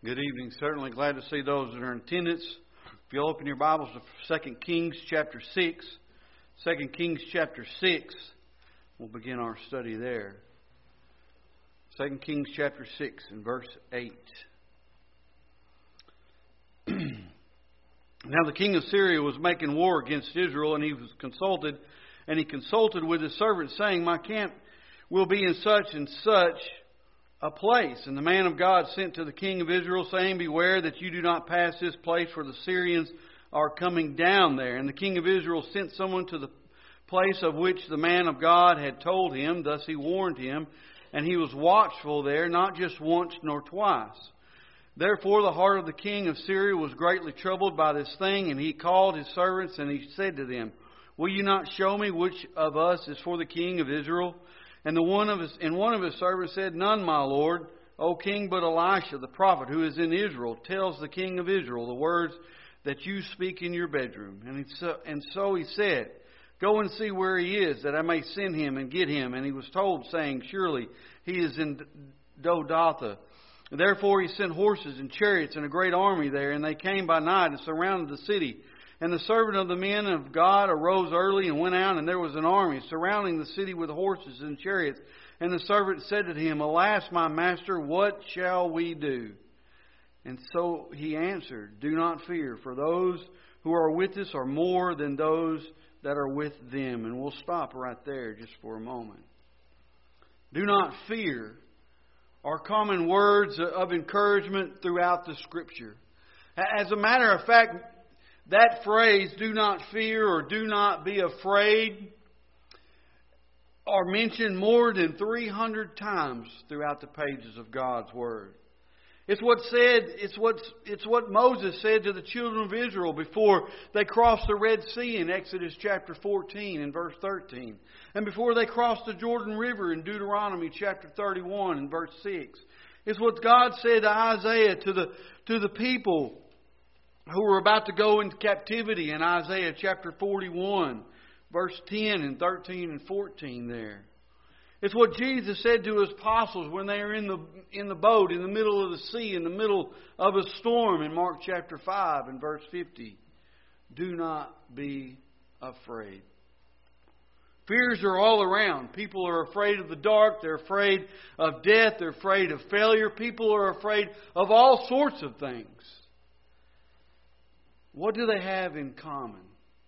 Good evening. Certainly glad to see those that are in attendance. If you'll open your Bibles to 2 Kings chapter 6. 2 Kings chapter 6. We'll begin our study there. 2 Kings chapter 6 and verse 8. Now the king of Syria was making war against Israel, and he consulted with his servants, saying, My camp will be in such and such a place. And the man of God sent to the king of Israel, saying, Beware that you do not pass this place, for the Syrians are coming down there. And the king of Israel sent someone to the place of which the man of God had told him. Thus he warned him, and he was watchful there, not just once nor twice. Therefore the heart of the king of Syria was greatly troubled by this thing, and he called his servants, and he said to them, Will you not show me which of us is for the king of Israel? And one of his servants said, None, my lord, O king, but Elisha the prophet, who is in Israel, tells the king of Israel the words that you speak in your bedroom. And so he said, Go and see where he is, that I may send him and get him. And he was told, saying, Surely he is in Dodatha. Therefore he sent horses and chariots and a great army there, and they came by night and surrounded the city. And the servant of the men of God arose early and went out, and there was an army surrounding the city with horses and chariots. And the servant said to him, Alas, my master, what shall we do? And so he answered, Do not fear, for those who are with us are more than those that are with them. And we'll stop right there just for a moment. Do not fear are common words of encouragement throughout the Scripture. As a matter of fact, that phrase, do not fear or do not be afraid, are mentioned more than 300 times throughout the pages of God's Word. It's what Moses said to the children of Israel before they crossed the Red Sea in Exodus chapter 14 and verse 13. And before they crossed the Jordan River in Deuteronomy chapter 31 and verse 6. It's what God said to Isaiah to the people who were about to go into captivity in Isaiah chapter 41, verse 10 and 13 and 14 there. It's what Jesus said to His apostles when they were in the boat in the middle of the sea, in the middle of a storm in Mark chapter 5 and verse 50. Do not be afraid. Fears are all around. People are afraid of the dark. They're afraid of death. They're afraid of failure. People are afraid of all sorts of things. What do they have in common?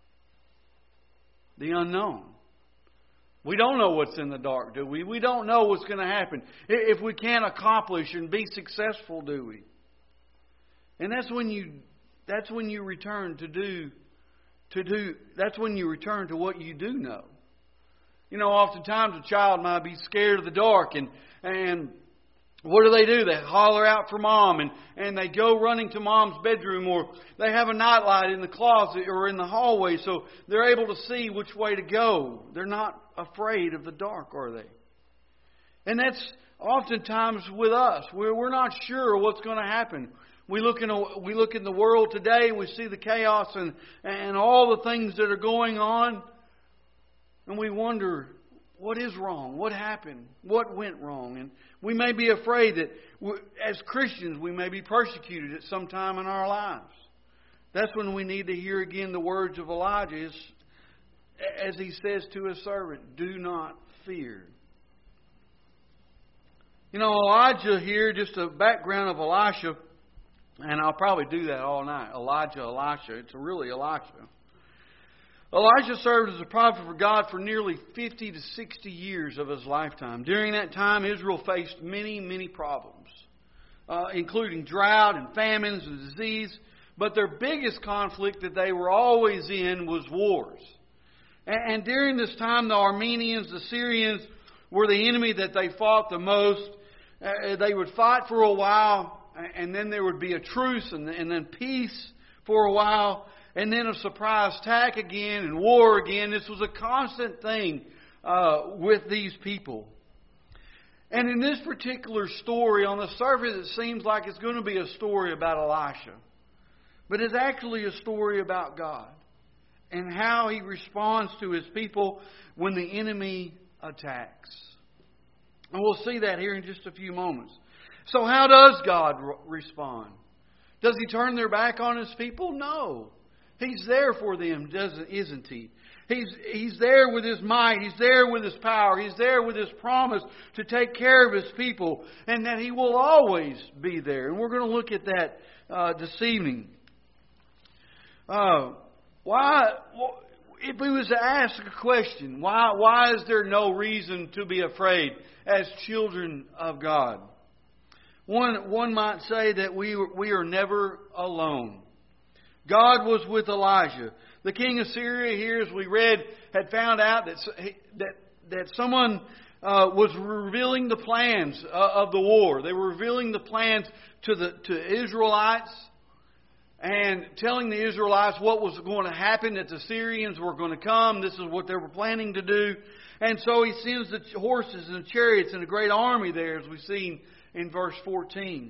The unknown. We don't know what's in the dark, do we? We don't know what's going to happen. If we can't accomplish and be successful, do we? And that's when you return that's when you return to what you do know. You know, oftentimes a child might be scared of the dark, and what do? They holler out for mom, and they go running to mom's bedroom, or they have a nightlight in the closet or in the hallway so they're able to see which way to go. They're not afraid of the dark, are they? And that's oftentimes with us. We're not sure what's going to happen. We look in the world today, and we see the chaos and all the things that are going on, and we wonder, what is wrong? What happened? What went wrong? And we may be afraid that as Christians we may be persecuted at some time in our lives. That's when we need to hear again the words of Elijah as he says to his servant, Do not fear. You know, Elijah here, just a background of Elisha, and I'll probably do that all night. Elisha. It's really Elisha. Elijah served as a prophet for God for nearly 50 to 60 years of his lifetime. During that time, Israel faced many, many problems, including drought and famines and disease. But their biggest conflict that they were always in was wars. And during this time, the Armenians, the Syrians, were the enemy that they fought the most. They would fight for a while, and then there would be a truce, and then peace for a while. And then a surprise attack again and war again. This was a constant thing with these people. And in this particular story, on the surface it seems like it's going to be a story about Elisha. But it's actually a story about God and how He responds to His people when the enemy attacks. And we'll see that here in just a few moments. So how does God respond? Does He turn their back on His people? No. He's there for them, isn't He? He's there with His might. He's there with His power. He's there with His promise to take care of His people. And that He will always be there. And we're going to look at that this evening. If we was to ask a question, why is there no reason to be afraid as children of God? One might say that we are never alone. God was with Elijah. The king of Syria here, as we read, had found out that someone was revealing the plans of the war. They were revealing the plans to Israelites and telling the Israelites what was going to happen, that the Syrians were going to come. This is what they were planning to do. And so he sends the horses and the chariots and a great army there, as we've seen in verse 14.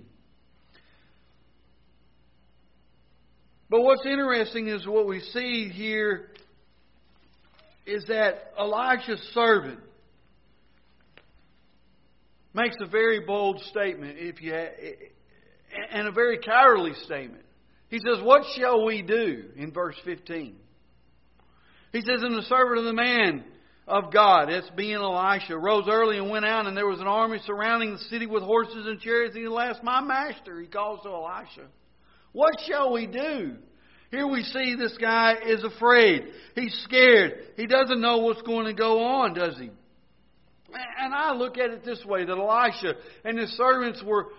But what's interesting is what we see here is that Elijah's servant makes a very bold statement, and a very cowardly statement. He says, "What shall we do?" in verse 15. He says, "And the servant of the man of God," that's being Elisha, "rose early and went out, and there was an army surrounding the city with horses and chariots. And he asked, 'My master,'" he calls to Elisha, "what shall we do?" Here we see this guy is afraid. He's scared. He doesn't know what's going to go on, does he? And I look at it this way, that Elisha and his servant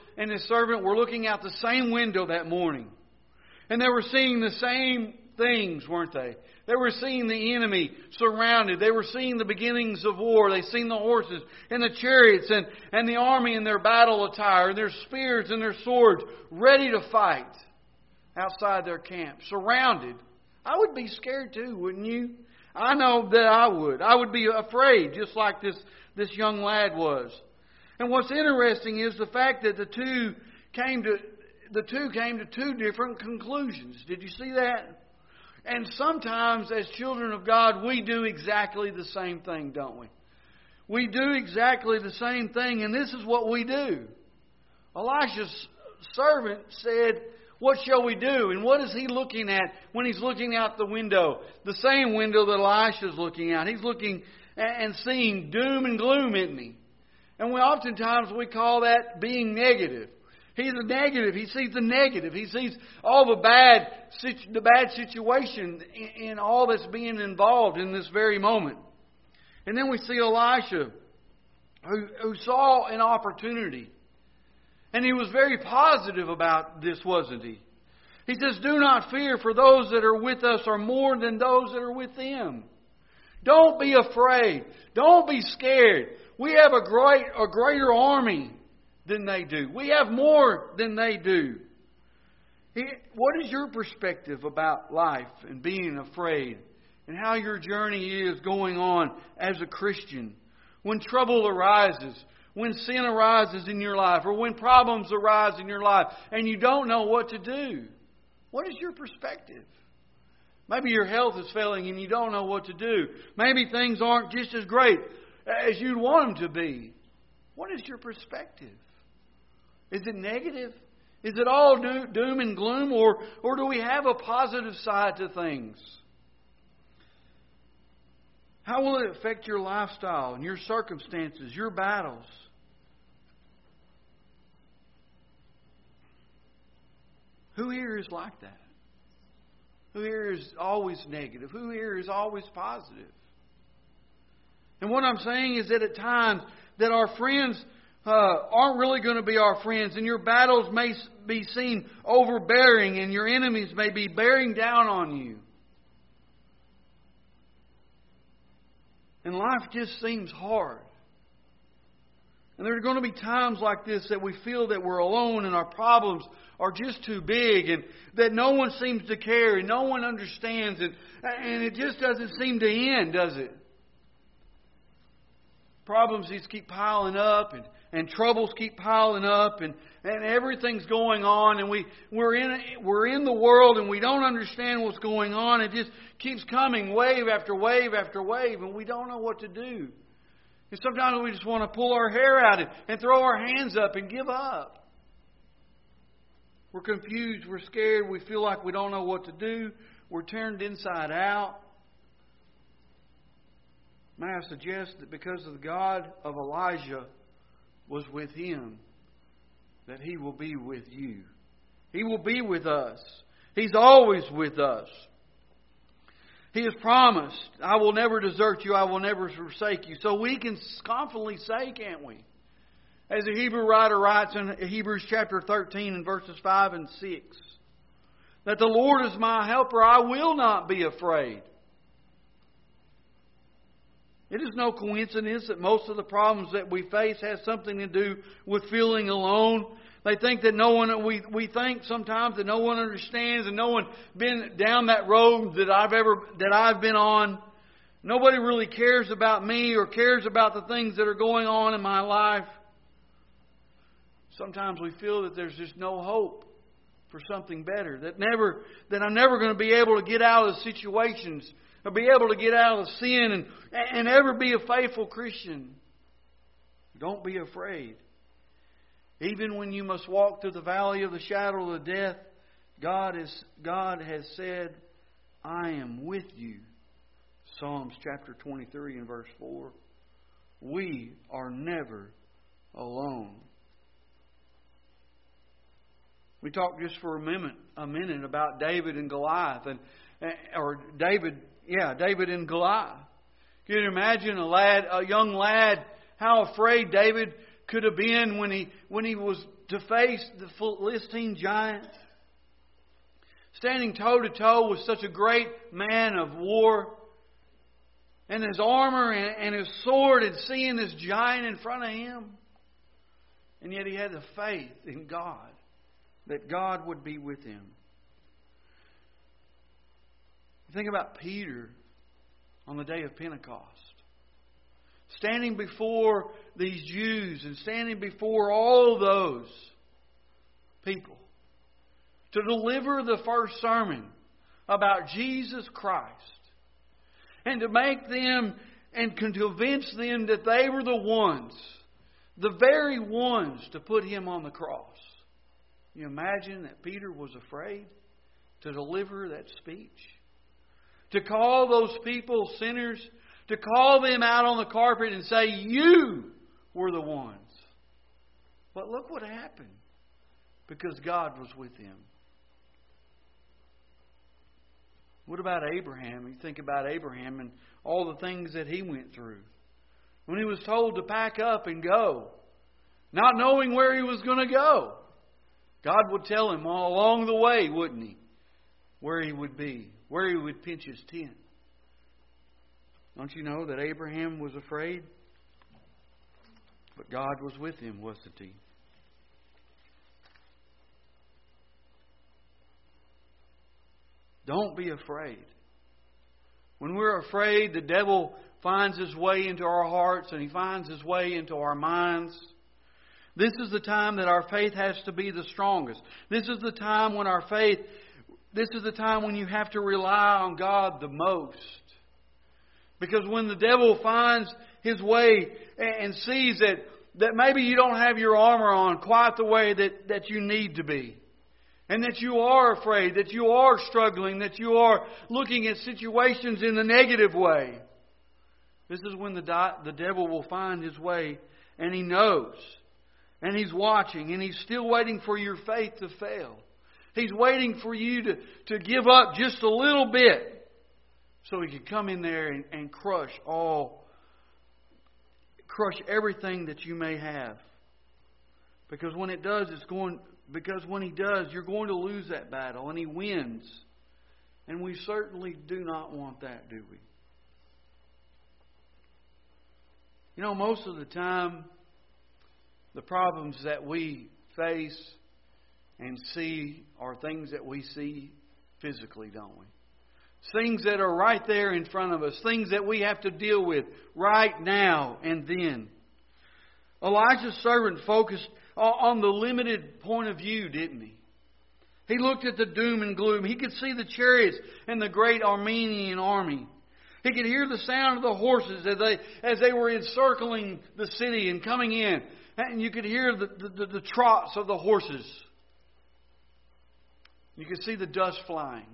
were looking out the same window that morning. And they were seeing the same things, weren't they? They were seeing the enemy surrounded. They were seeing the beginnings of war. They seen the horses and the chariots and the army in their battle attire, and their spears and their swords, ready to fight outside their camp, surrounded. I would be scared too, wouldn't you? I know that I would. I would be afraid, just like this young lad was. And what's interesting is the fact that the two came to two different conclusions. Did you see that? And sometimes, as children of God, we do exactly the same thing, don't we? We do exactly the same thing, and this is what we do. Elisha's servant said, "What shall we do?" And what is he looking at when he's looking out the window? The same window that Elisha's looking out. He's looking and seeing doom and gloom, isn't he? And oftentimes we call that being negative. He's a negative. He sees the negative. He sees all the bad situation in all that's being involved in this very moment. And then we see Elisha, who saw an opportunity. And he was very positive about this, wasn't he? He says, "Do not fear, for those that are with us are more than those that are with them." Don't be afraid. Don't be scared. We have a greater army than they do. We have more than they do. What is your perspective about life and being afraid, and how your journey is going on as a Christian? When trouble arises, when sin arises in your life, or when problems arise in your life and you don't know what to do, what is your perspective? Maybe your health is failing and you don't know what to do. Maybe things aren't just as great as you'd want them to be. What is your perspective? Is it negative? Is it all doom and gloom? Or do we have a positive side to things? How will it affect your lifestyle and your circumstances, your battles? Who here is like that? Who here is always negative? Who here is always positive? And what I'm saying is that at times that our friends aren't really going to be our friends, and your battles may be seen overbearing, and your enemies may be bearing down on you. And life just seems hard. And there are going to be times like this that we feel that we're alone and our problems are just too big, and that no one seems to care and no one understands, and it just doesn't seem to end, does it? Problems just keep piling up, and troubles keep piling up, and everything's going on, and we're in the world and we don't understand what's going on. It just keeps coming, wave after wave after wave, and we don't know what to do. And sometimes we just want to pull our hair out and throw our hands up and give up. We're confused. We're scared. We feel like we don't know what to do. We're turned inside out. May I suggest that because the God of Elijah was with him, that He will be with you. He will be with us. He's always with us. He has promised, I will never desert you, I will never forsake you. So we can confidently say, can't we? As the Hebrew writer writes in Hebrews chapter 13 and verses 5 and 6, that the Lord is my helper, I will not be afraid. It is no coincidence that most of the problems that we face has something to do with feeling alone. They think that we think sometimes that no one understands and no one been down that road that I've been on. Nobody really cares about me or cares about the things that are going on in my life. Sometimes we feel that there's just no hope for something better. That I'm never going to be able to get out of situations or be able to get out of sin and ever be a faithful Christian. Don't be afraid. Even when you must walk through the valley of the shadow of the death, God has said, I am with you. Psalms chapter 23 and verse 4. We are never alone. We talked just for a minute about David and Goliath, David and Goliath. Can you imagine a young lad, how afraid David could have been when he was to face the Philistine giant? Standing toe to toe with such a great man of war, and his armor and his sword, and seeing this giant in front of him. And yet he had the faith in God, that God would be with him. Think about Peter on the day of Pentecost. Standing before these Jews and standing before all those people to deliver the first sermon about Jesus Christ and to make them and convince them that they were the very ones to put Him on the cross. You imagine that Peter was afraid to deliver that speech? To call those people sinners? To call them out on the carpet and say, you were the ones. But look what happened. Because God was with him. What about Abraham? You think about Abraham and all the things that he went through. When he was told to pack up and go, not knowing where he was going to go, God would tell him all along the way, wouldn't He? Where he would be, where he would pitch his tent. Don't you know that Abraham was afraid? But God was with him, wasn't He? Don't be afraid. When we're afraid, the devil finds his way into our hearts and he finds his way into our minds. This is the time that our faith has to be the strongest. This is the time when you have to rely on God the most. Because when the devil finds his way and sees that maybe you don't have your armor on quite the way that you need to be, and that you are afraid, that you are struggling, that you are looking at situations in a negative way, this is when the devil will find his way, and he knows, and he's watching, and he's still waiting for your faith to fail. He's waiting for you to give up just a little bit so he can come in there and crush everything that you may have. Because when he does, you're going to lose that battle, and he wins. And we certainly do not want that, do we? You know, most of the time, the problems that we face and see are things that we see physically, don't we? Things that are right there in front of us. Things that we have to deal with right now and then. Elijah's servant focused on the limited point of view, didn't he? He looked at the doom and gloom. He could see the chariots and the great Armenian army. He could hear the sound of the horses as they were encircling the city and coming in. And you could hear the trots of the horses. You can see the dust flying.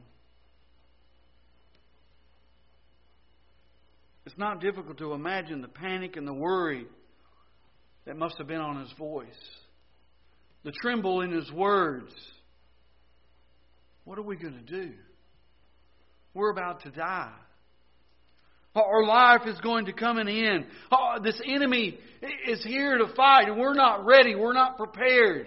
It's not difficult to imagine the panic and the worry that must have been on his voice. The tremble in his words. What are we going to do? We're about to die. Our life is going to come an end. This enemy is here to fight, and we're not ready. We're not prepared.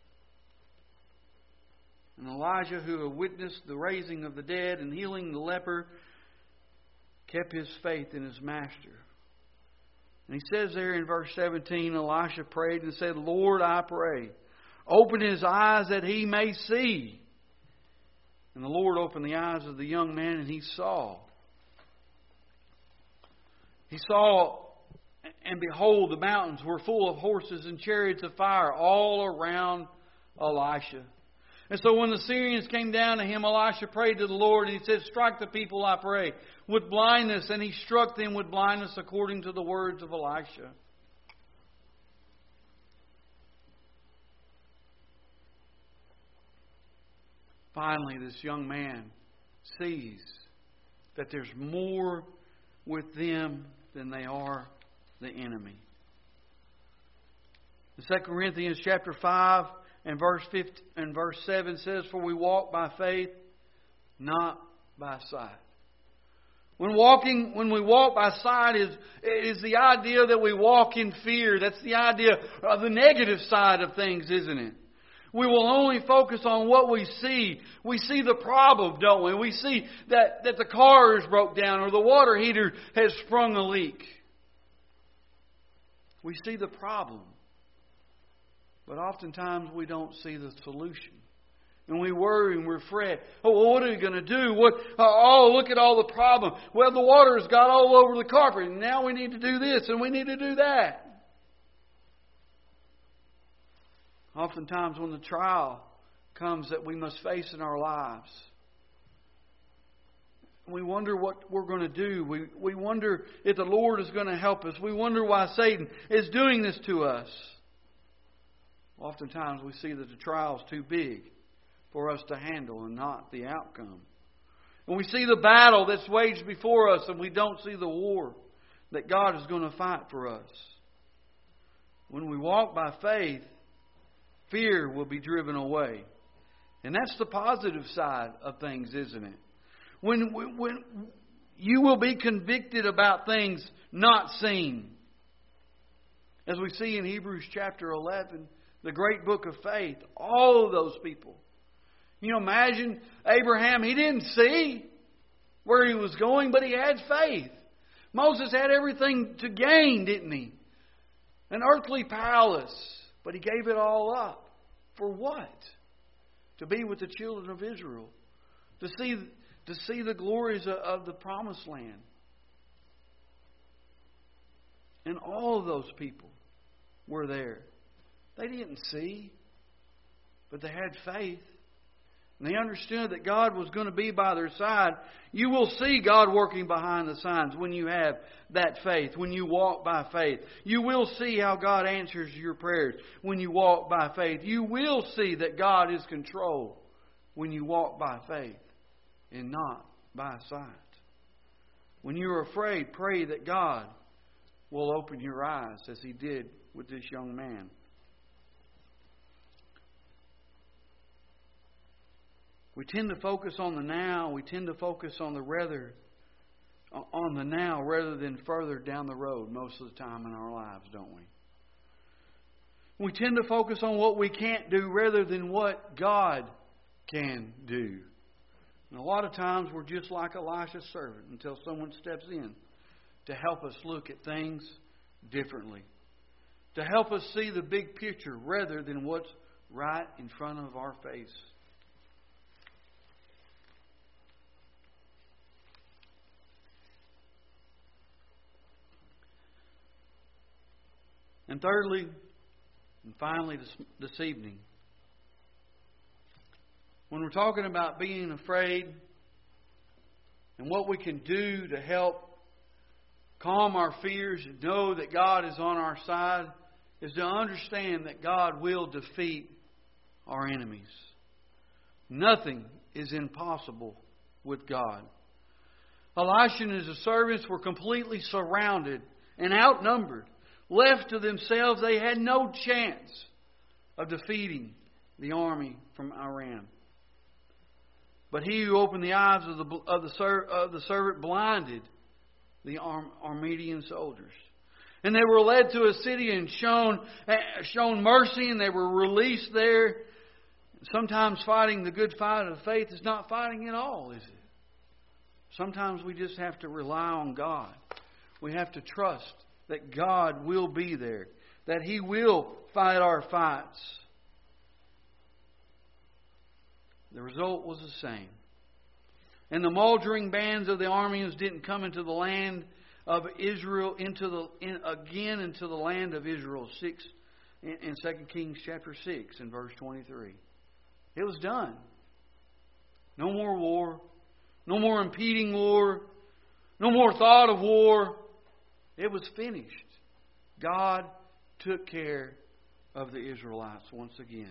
And Elijah, who had witnessed the raising of the dead and healing the leper, kept his faith in his master. And he says there in verse 17, Elisha prayed and said, Lord, I pray, open his eyes that he may see. And the Lord opened the eyes of the young man, and he saw. He saw, and behold, the mountains were full of horses and chariots of fire all around Elisha. And so when the Syrians came down to him, Elisha prayed to the Lord, and he said, strike the people, I pray, with blindness. And he struck them with blindness according to the words of Elisha. Finally, this young man sees that there's more with them than they are the enemy. In 2 Corinthians chapter 5 and verse 7 says, for we walk by faith, not by sight. When we walk by sight is the idea that we walk in fear. That's the idea of the negative side of things, isn't it? We will only focus on what we see. We see the problem, don't we? We see that the car is broke down or the water heater has sprung a leak. We see the problem. But oftentimes we don't see the solution. And we worry and we fret. Oh, well, what are we going to do? Look at all the problem. Well, the water has got all over the carpet. And now we need to do this and we need to do that. Oftentimes when the trial comes that we must face in our lives, we wonder what we're going to do. We wonder if the Lord is going to help us. We wonder why Satan is doing this to us. Oftentimes we see that the trial is too big for us to handle and not the outcome. And we see the battle that's waged before us and we don't see the war that God is going to fight for us. When we walk by faith, fear will be driven away. And that's the positive side of things, isn't it? When you will be convicted about things not seen. As we see in Hebrews chapter 11, the great book of faith, all of those people. You know, imagine Abraham, he didn't see where he was going, but he had faith. Moses had everything to gain, didn't he? An earthly palace. But he gave it all up. For what? To be with the children of Israel. To see the glories of the promised land. And all of those people were there. They didn't see, but they had faith. And they understood that God was going to be by their side. You will see God working behind the signs when you have that faith, when you walk by faith. You will see how God answers your prayers when you walk by faith. You will see that God is in control when you walk by faith and not by sight. When you're afraid, pray that God will open your eyes as He did with this young man. We tend to focus on the now. We tend to focus on the now rather than further down the road most of the time in our lives, don't we? We tend to focus on what we can't do rather than what God can do. And a lot of times we're just like Elisha's servant until someone steps in to help us look at things differently. To help us see the big picture rather than what's right in front of our face. And thirdly, and finally this evening, when we're talking about being afraid and what we can do to help calm our fears and know that God is on our side, is to understand that God will defeat our enemies. Nothing is impossible with God. Elisha and his servants were completely surrounded and outnumbered. Left to themselves, they had no chance of defeating the army from Aram. But he who opened the eyes of the servant blinded the Aramean soldiers. And they were led to a city and shown mercy, and they were released there. Sometimes fighting the good fight of faith is not fighting at all, is it? Sometimes we just have to rely on God. We have to trust that God will be there, that He will fight our fights. The result was the same. And the mouldering bands of the Arameans didn't come into the land of Israel, into the land of Israel. In 2 Kings chapter 6 and verse 23. It was done. No more war. No more impeding war. No more thought of war. It was finished. God took care of the Israelites once again.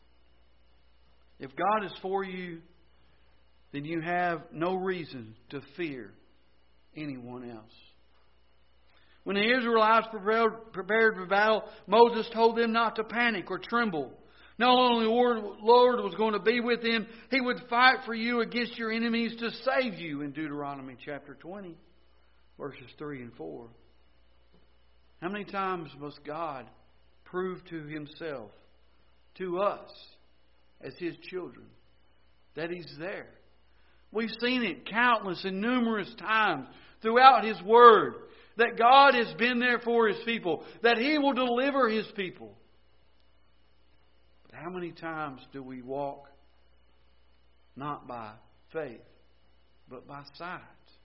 If God is for you, then you have no reason to fear anyone else. When the Israelites prepared for battle, Moses told them not to panic or tremble. Not only the Lord was going to be with them, He would fight for you against your enemies to save you in Deuteronomy chapter 20, verses 3 and 4. How many times must God prove to Himself, to us, as His children, that He's there? We've seen it countless and numerous times throughout His Word, that God has been there for His people, that He will deliver His people. But how many times do we walk not by faith, but by sight?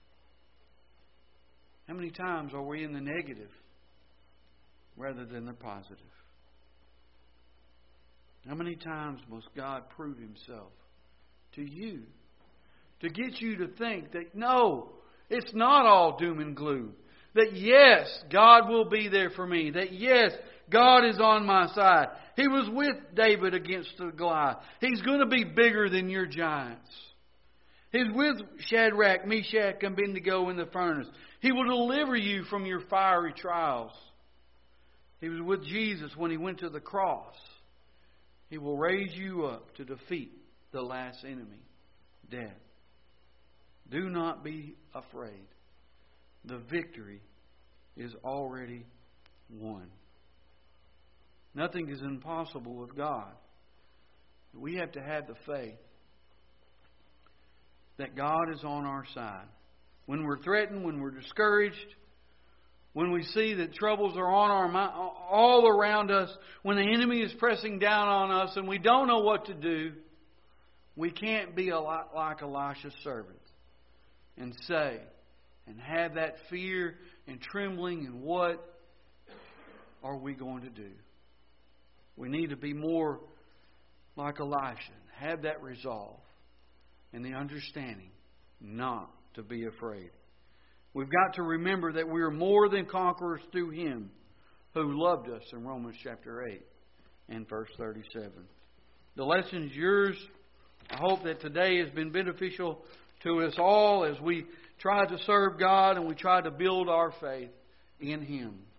How many times are we in the negative rather than the positive? How many times must God prove Himself to you to get you to think that no, it's not all doom and gloom? That yes, God will be there for me. That yes, God is on my side. He was with David against the Goliath. He's going to be bigger than your giants. He's with Shadrach, Meshach, and Abednego in the furnace. He will deliver you from your fiery trials. He was with Jesus when He went to the cross. He will raise you up to defeat the last enemy, death. Do not be afraid. The victory is already won. Nothing is impossible with God. We have to have the faith that God is on our side. When we're threatened, when we're discouraged, when we see that troubles are on our mind, all around us, when the enemy is pressing down on us and we don't know what to do, we can't be a lot like Elisha's servant and say, and have that fear and trembling, and what are we going to do? We need to be more like Elisha. Have that resolve and the understanding not to be afraid. We've got to remember that we are more than conquerors through Him who loved us in Romans chapter 8 and verse 37. The lesson is yours. I hope that today has been beneficial to us all as we try to serve God and we try to build our faith in Him.